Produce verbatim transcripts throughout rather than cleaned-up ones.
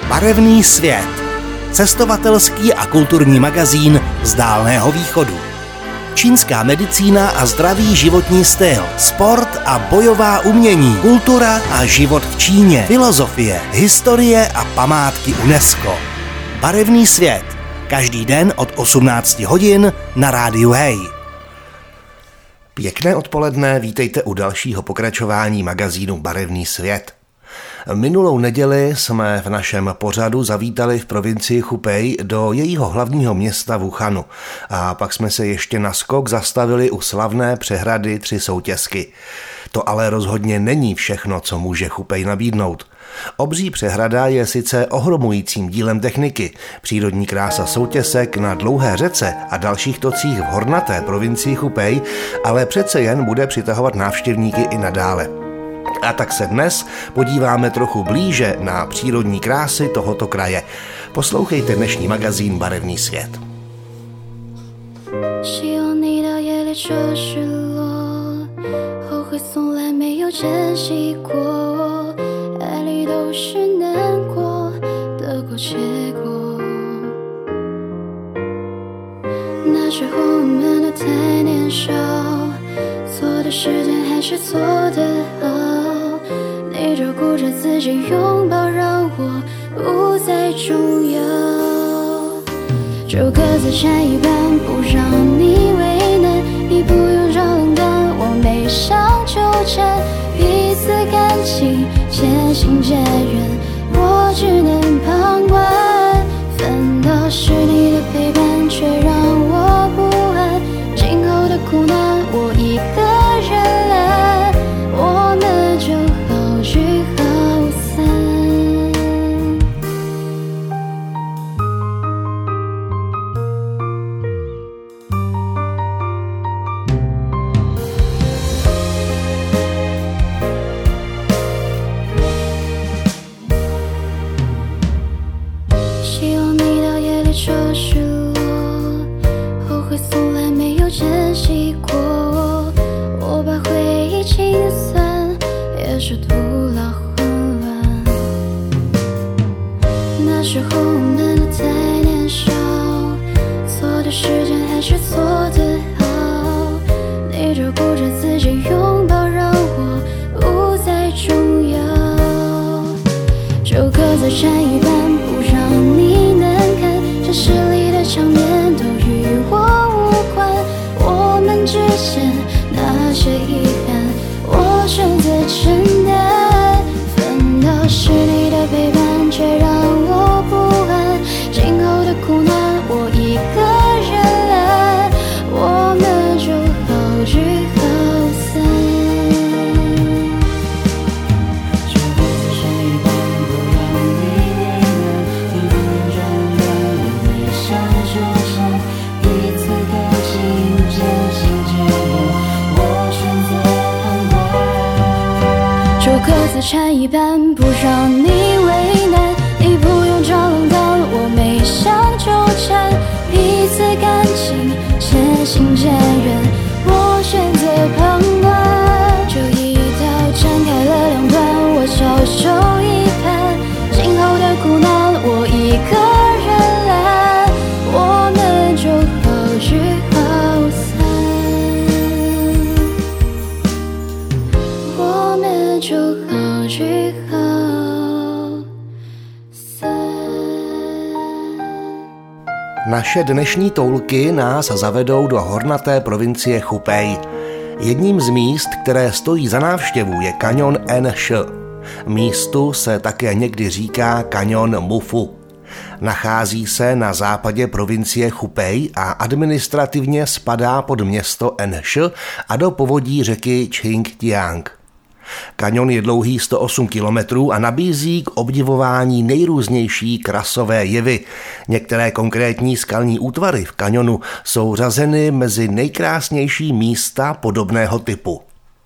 Barevný svět. Cestovatelský a kulturní magazín z Dálného východu. Čínská medicína a zdravý životní styl, sport a bojová umění, kultura a život v Číně, filozofie, historie a památky UNESCO. Barevný svět. Každý den od osmnácti hodin na rádiu Hej. Pěkné odpoledne, vítejte u dalšího pokračování magazínu Barevný svět. Minulou neděli jsme v našem pořadu zavítali v provincii Hubei do jejího hlavního města Wuhanu a pak jsme se ještě na skok zastavili u slavné přehrady Tři soutěsky. To ale rozhodně není všechno, co může Hubei nabídnout. Obří přehrada je sice ohromujícím dílem techniky, přírodní krása soutěsek na dlouhé řece a dalších tocích v hornaté provincii Hubei, ale přece jen bude přitahovat návštěvníky i nadále. A tak se dnes podíváme trochu blíže na přírodní krásy tohoto kraje. Poslouchejte dnešní magazín Barevný svět. Naše dnešní toulky nás zavedou do hornaté provincie Hubei. Jedním z míst, které stojí za návštěvu, je kaňon Enshi. Místu se také někdy říká kaňon Mufu. Nachází se na západě provincie Hubei a administrativně spadá pod město Enshi a do povodí řeky Qingjiang. Kaňon je dlouhý sto osm kilometrů a nabízí k obdivování nejrůznější krasové jevy. Některé konkrétní skalní útvary v kaňonu jsou řazeny mezi nejkrásnější místa podobného typu.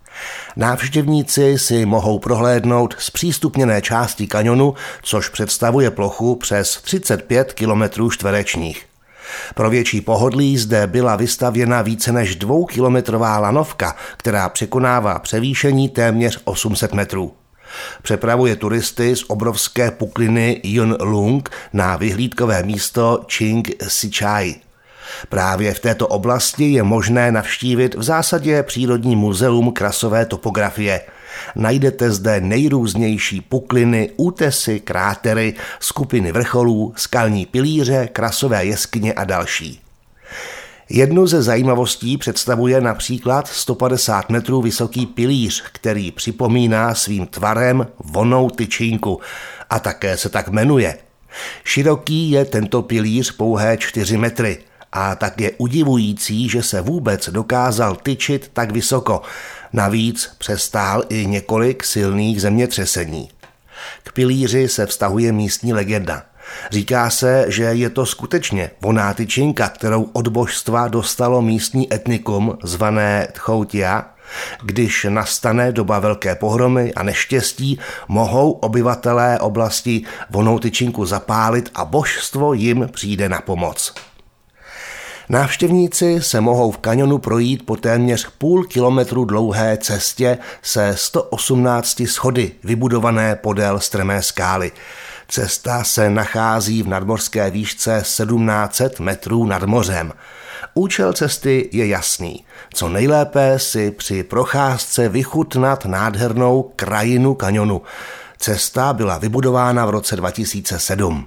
Návštěvníci si mohou prohlédnout zpřístupněné části kaňonu, což představuje plochu přes třicet pět kilometrů čtverečních. Pro větší pohodlí zde byla vystavěna více než dvoukilometrová lanovka, která překonává převýšení téměř osm set metrů. Přepravuje turisty z obrovské pukliny Yuen Lung na vyhlídkové místo Ching Sichai. Právě v této oblasti je možné navštívit v zásadě přírodní muzeum krasové topografie. Najdete zde nejrůznější pukliny, útesy, krátery, skupiny vrcholů, skalní pilíře, krasové jeskyně a další. Jednu ze zajímavostí představuje například sto padesát metrů vysoký pilíř, který připomíná svým tvarem vonnou tyčinku a také se tak jmenuje. Široký je tento pilíř pouhé čtyři metry a tak je udivující, že se vůbec dokázal tyčit tak vysoko. Navíc přestál i několik silných zemětřesení. K pilíři se vztahuje místní legenda. Říká se, že je to skutečně vonná tyčinka, kterou od božstva dostalo místní etnikum zvané Tchoutia. Když nastane doba velké pohromy a neštěstí, mohou obyvatelé oblasti vonnou tyčinku zapálit a božstvo jim přijde na pomoc. Návštěvníci se mohou v kaňonu projít po téměř půl kilometru dlouhé cestě se sto osmnácti schody vybudované podél strmé skály. Cesta se nachází v nadmořské výšce sedmnáct set metrů nad mořem. Účel cesty je jasný. Co nejlépe si při procházce vychutnat nádhernou krajinu kaňonu. Cesta byla vybudována v roce dva tisíce sedm.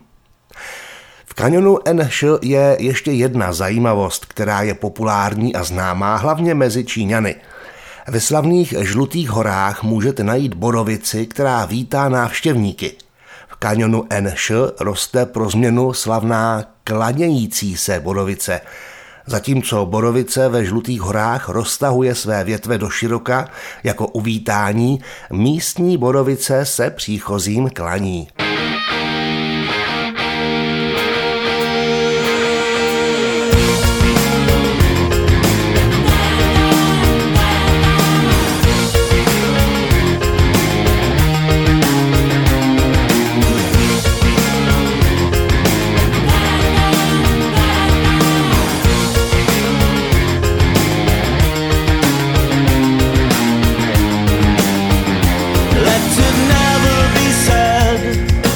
V kaňonu Enshi je ještě jedna zajímavost, která je populární a známá hlavně mezi Číňany. Ve slavných Žlutých horách můžete najít borovici, která vítá návštěvníky. V kaňonu Enshi roste pro změnu slavná klanějící se borovice. Zatímco borovice ve Žlutých horách roztahuje své větve do široka jako uvítání, místní borovice se příchozím klaní. Let it never be said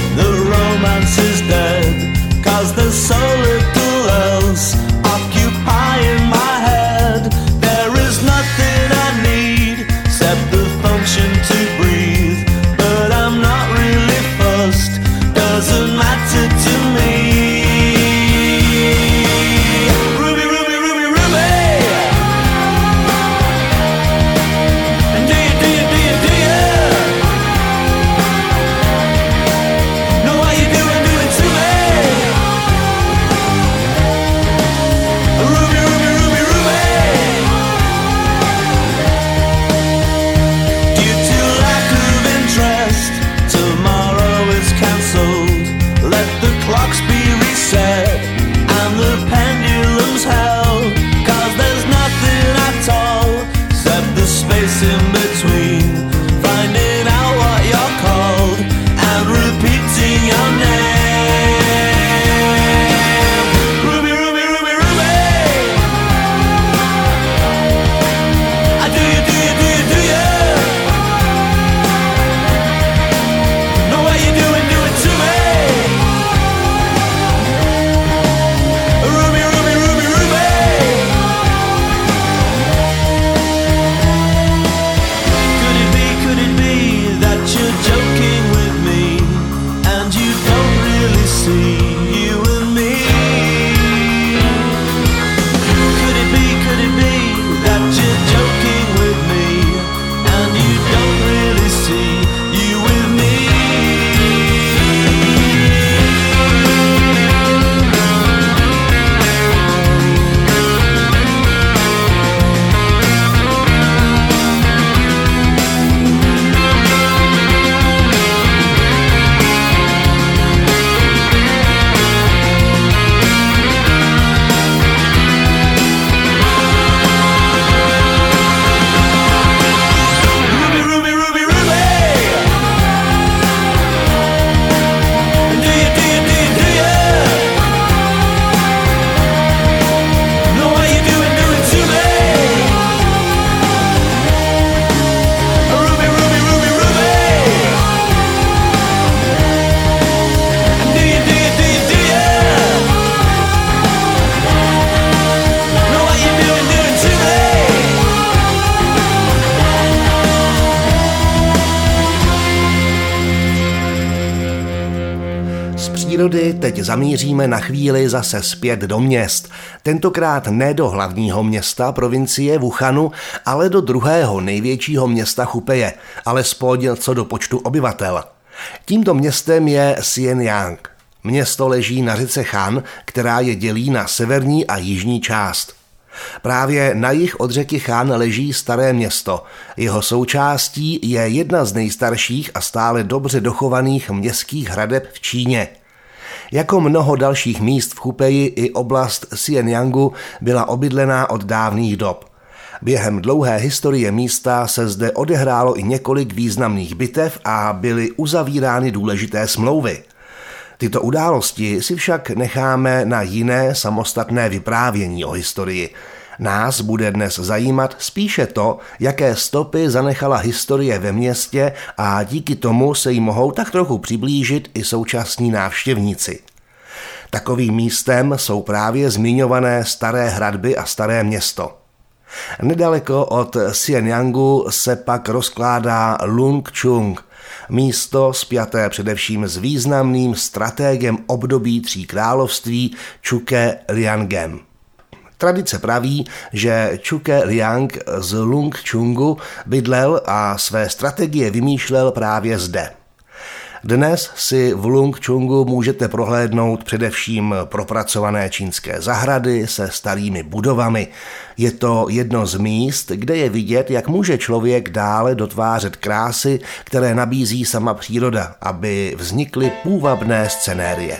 přírody teď zamíříme na chvíli zase zpět do měst. Tentokrát ne do hlavního města provincie Wuhanu, ale do druhého největšího města Hupeje, alespoň co do počtu obyvatel. Tímto městem je Xianyang. Město leží na řece Han, která je dělí na severní a jižní část. Právě na jih od řeky Han leží staré město. Jeho součástí je jedna z nejstarších a stále dobře dochovaných městských hradeb v Číně. Jako mnoho dalších míst v Hupeji i oblast Xianyangu byla obydlená od dávných dob. Během dlouhé historie místa se zde odehrálo i několik významných bitev a byly uzavírány důležité smlouvy. Tyto události si však necháme na jiné samostatné vyprávění o historii. Nás bude dnes zajímat spíše to, jaké stopy zanechala historie ve městě a díky tomu se jí mohou tak trochu přiblížit i současní návštěvníci. Takovým místem jsou právě zmiňované staré hradby a staré město. Nedaleko od Xianyangu se pak rozkládá Lungchung, místo spjaté především s významným stratégem období tří království Zhuge Liangem. Tradice praví, že Zhuge Liang z Lungchungu bydlel a své strategie vymýšlel právě zde. Dnes si v Lungchungu můžete prohlédnout především propracované čínské zahrady se starými budovami. Je to jedno z míst, kde je vidět, jak může člověk dále dotvářet krásy, které nabízí sama příroda, aby vznikly půvabné scenérie.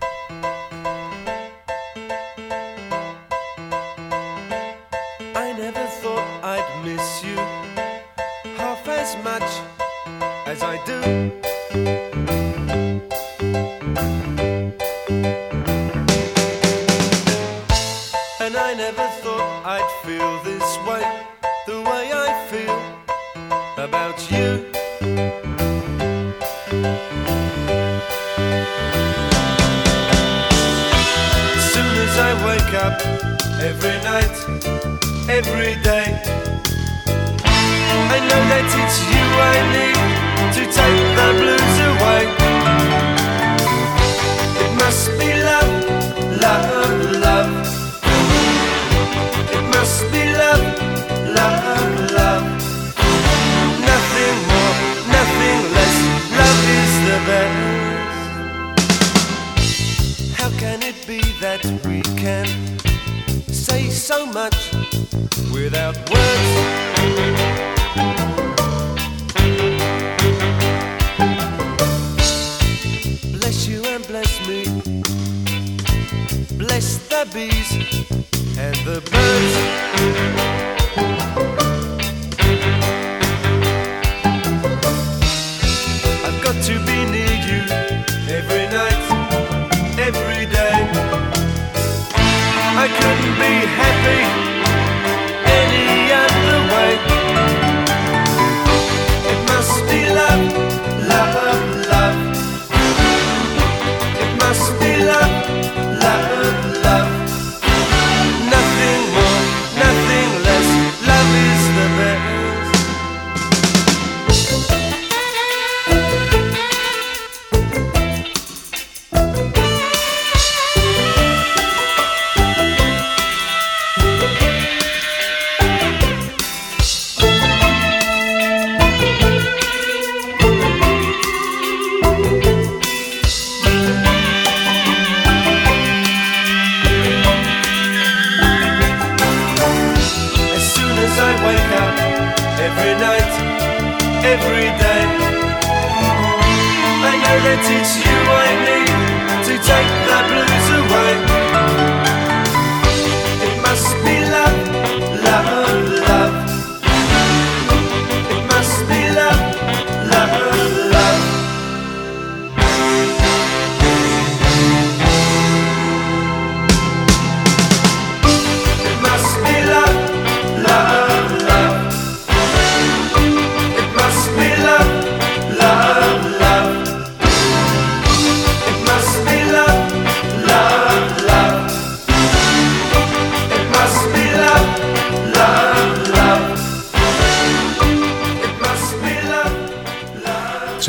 Every night, every day, I know that it's you I need to take the blues away. It must be love, love, love. It must be love, love, love. Nothing more, nothing less. Love is the best. How can it be that we can say so much without words? Bless you and bless me. Bless the bees and the birds. I've got to be near you every night, every day. I couldn't be happy any other way. It must be love, love, love. It must be love, love, love. Nothing more, nothing less. Love is the best. Every night, every day, I know that it's you I need to take the blues away. It must be love, love, love. It must be love, love, love. It must be love, love. Love, love.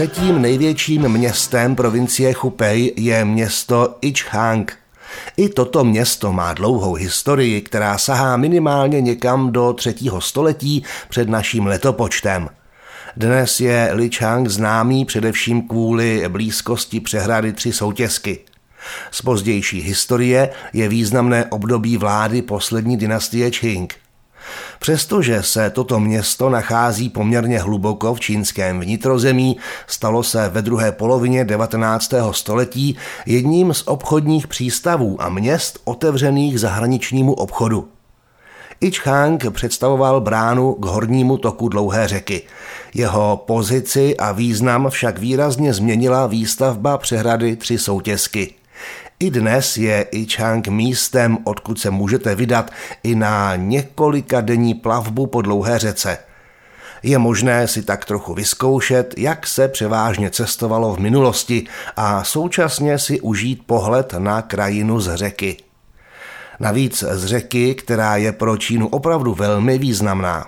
Třetím největším městem provincie Hubei je město Ichang. I toto město má dlouhou historii, která sahá minimálně někam do třetího století před naším letopočtem. Dnes je Lichang známý především kvůli blízkosti přehrady Tři soutěsky. Z pozdější historie je významné období vlády poslední dynastie Qing. Přestože se toto město nachází poměrně hluboko v čínském vnitrozemí, stalo se ve druhé polovině devatenáctého století jedním z obchodních přístavů a měst otevřených zahraničnímu obchodu. Ichang představoval bránu k hornímu toku dlouhé řeky. Jeho pozici a význam však výrazně změnila výstavba přehrady Tři soutěsky. I dnes je Ichang místem, odkud se můžete vydat i na několika denní plavbu po dlouhé řece. Je možné si tak trochu vyzkoušet, jak se převážně cestovalo v minulosti a současně si užít pohled na krajinu z řeky. Navíc z řeky, která je pro Čínu opravdu velmi významná.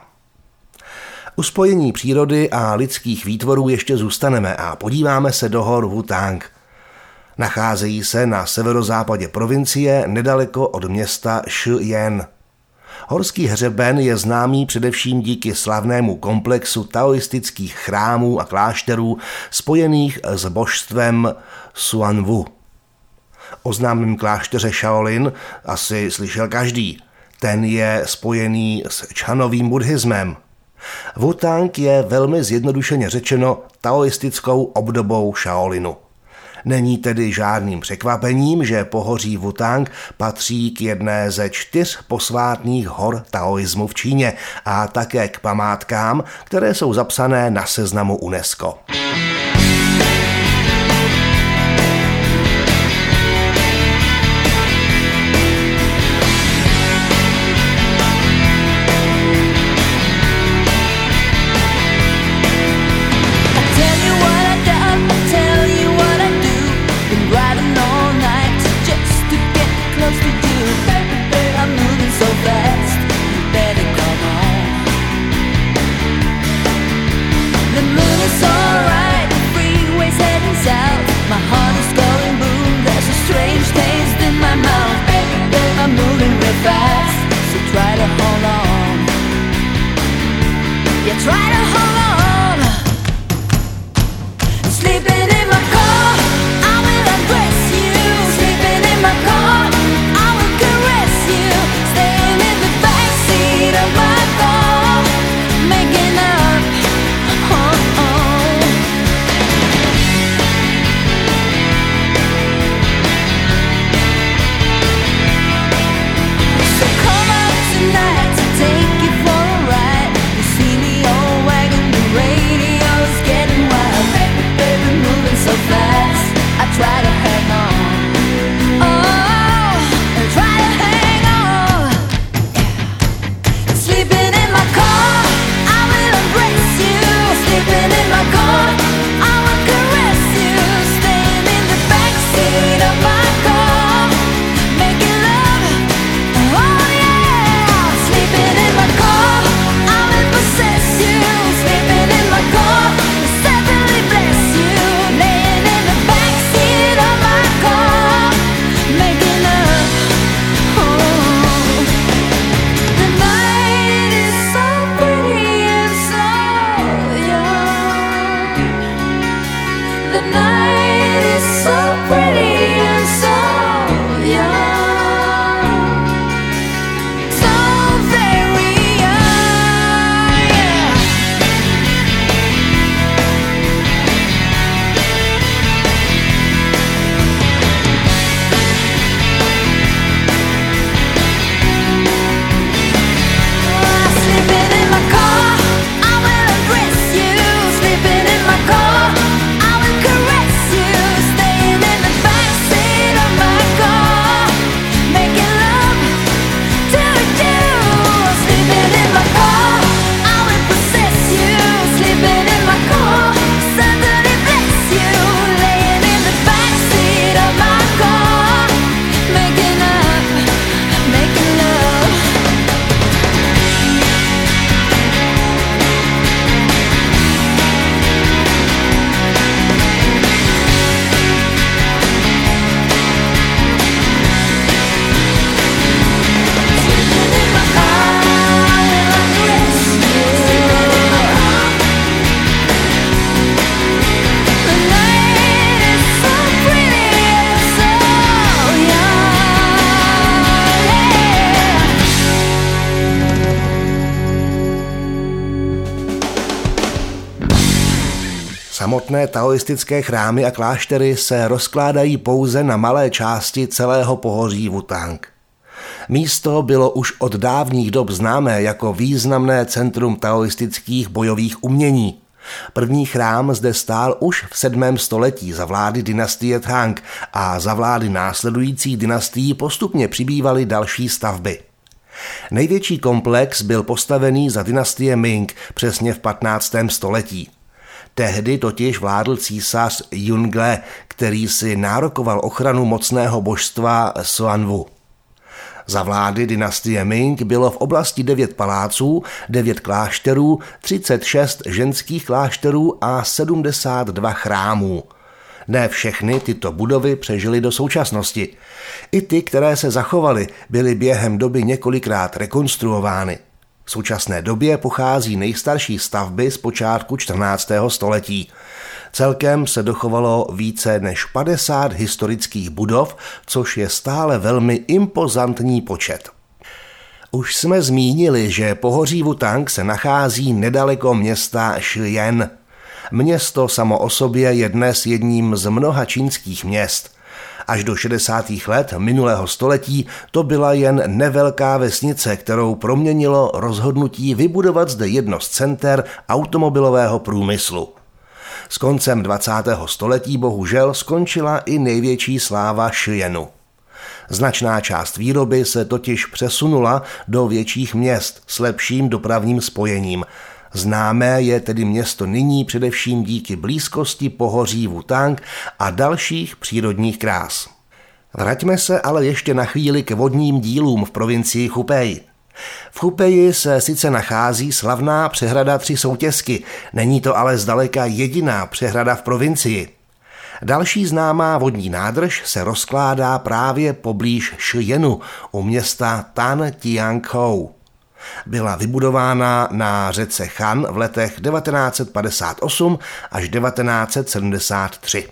U spojení přírody a lidských výtvorů ještě zůstaneme a podíváme se do hor Wutang. Nacházejí se na severozápadě provincie nedaleko od města Shiyan. Horský hřeben je známý především díky slavnému komplexu taoistických chrámů a klášterů spojených s božstvem Xuanwu. O známém klášteře Shaolin asi slyšel každý. Ten je spojený s čanovým buddhismem. Wutang je velmi zjednodušeně řečeno taoistickou obdobou Shaolinu. Není tedy žádným překvapením, že pohoří Wutang patří k jedné ze čtyř posvátných hor taoismu v Číně a také k památkám, které jsou zapsané na seznamu UNESCO. The moon is alright. Samotné taoistické chrámy a kláštery se rozkládají pouze na malé části celého pohoří Wutang. Místo bylo už od dávných dob známé jako významné centrum taoistických bojových umění. První chrám zde stál už v sedmém století za vlády dynastie Tang a za vlády následujících dynastií postupně přibývaly další stavby. Největší komplex byl postavený za dynastie Ming přesně v patnáctém století. Tehdy totiž vládl císař Yongle, který si nárokoval ochranu mocného božstva Xuanwu. Za vlády dynastie Ming bylo v oblasti devět paláců, devět klášterů, třicet šest ženských klášterů a sedmdesát dva chrámů. Ne všechny tyto budovy přežily do současnosti. I ty, které se zachovaly, byly během doby několikrát rekonstruovány. V současné době pochází nejstarší stavby z počátku čtrnáctého století. Celkem se dochovalo více než padesát historických budov, což je stále velmi impozantní počet. Už jsme zmínili, že pohoří Wutang se nachází nedaleko města Shiyan. Město samo o sobě je dnes jedním z mnoha čínských měst. Až do šedesátých let minulého století to byla jen nevelká vesnice, kterou proměnilo rozhodnutí vybudovat zde jedno z center automobilového průmyslu. S koncem dvacátého století bohužel skončila i největší sláva Shiyanu. Značná část výroby se totiž přesunula do větších měst s lepším dopravním spojením. Známé je tedy město nyní především díky blízkosti pohoří Wutang a dalších přírodních krás. Vraťme se ale ještě na chvíli k vodním dílům v provincii Hubei. V Hubei se sice nachází slavná přehrada Tři soutěsky, není to ale zdaleka jediná přehrada v provincii. Další známá vodní nádrž se rozkládá právě poblíž Shiyanu u města Tanjiangkou. Byla vybudována na řece Han v letech devatenáct set padesát osm až devatenáct set sedmdesát tři.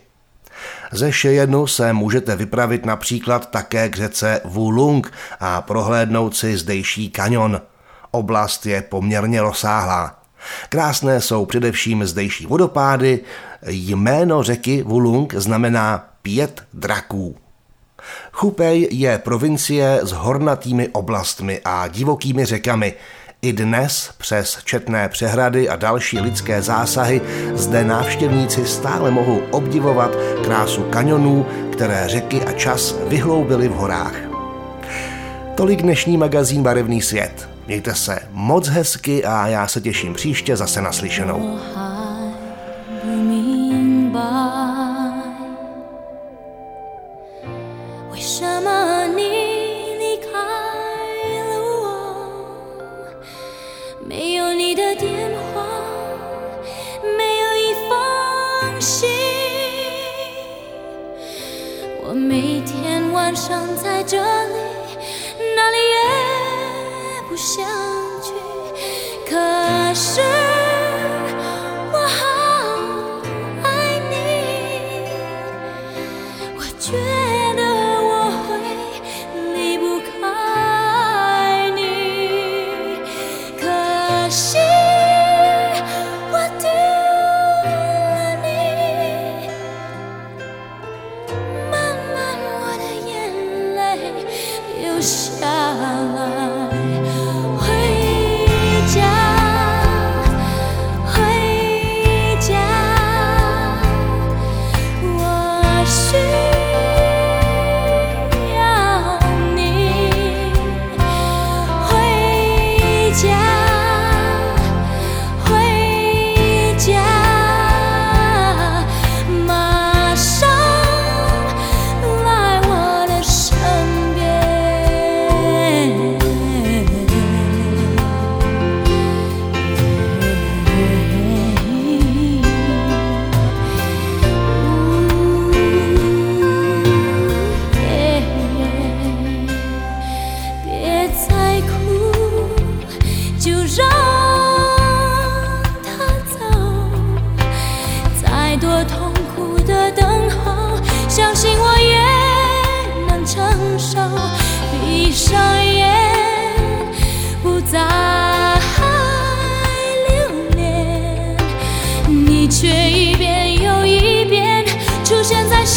Ze Shiyanu se můžete vypravit například také k řece Wulong a prohlédnout si zdejší kaňon. Oblast je poměrně rozsáhlá. Krásné jsou především zdejší vodopády, jméno řeky Wulong znamená pět draků. Hubei je provincie s hornatými oblastmi a divokými řekami. I dnes přes četné přehrady a další lidské zásahy zde návštěvníci stále mohou obdivovat krásu kaňonů, které řeky a čas vyhloubily v horách. Tolik dnešní magazín Barevný svět. Mějte se moc hezky a já se těším příště zase na slyšenou.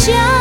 想。